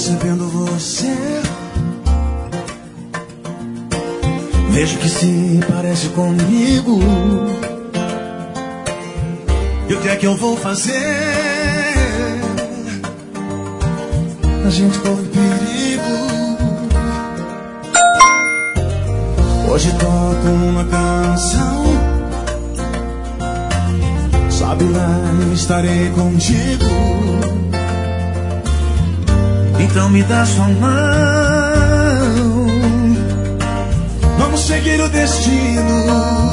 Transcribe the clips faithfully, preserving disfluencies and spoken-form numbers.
percebendo você, vejo que se parece comigo. E o que é que eu vou fazer? A gente corre perigo. Hoje toco uma canção, sabe lá, eu estarei contigo. Então me dá sua mão, vamos seguir o destino.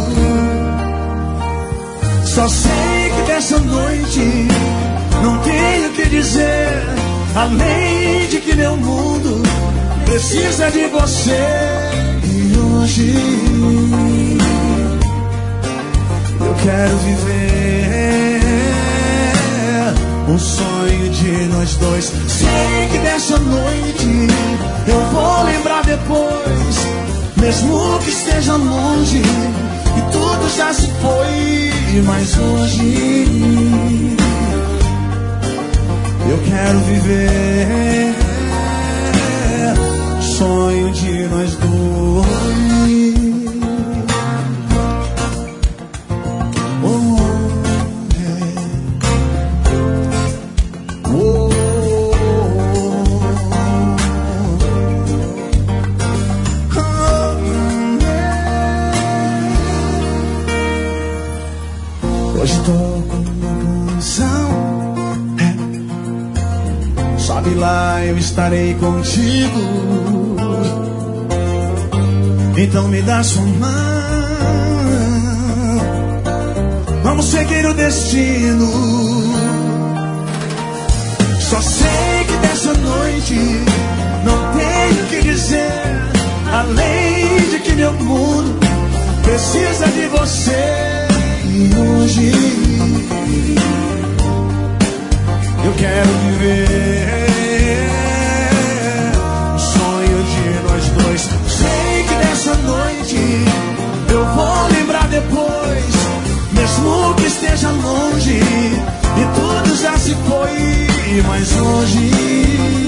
Só sei que dessa noite não tenho o que dizer, além de que meu mundo precisa de você. E hoje eu quero viver um sonho de nós dois. Sei que dessa noite eu vou lembrar depois, mesmo que esteja longe e tudo já se foi. Mas hoje eu quero viver sonho de nós dois. Hoje toco uma canção, é. Sabe lá, eu estarei contigo. Então me dá sua mão, vamos seguir o destino. Só sei que dessa noite não tenho o que dizer, além de que meu mundo precisa de você. E hoje eu quero viver um sonho de nós dois. Sei que nessa noite eu vou lembrar depois, mesmo que esteja longe e tudo já se foi. Mas hoje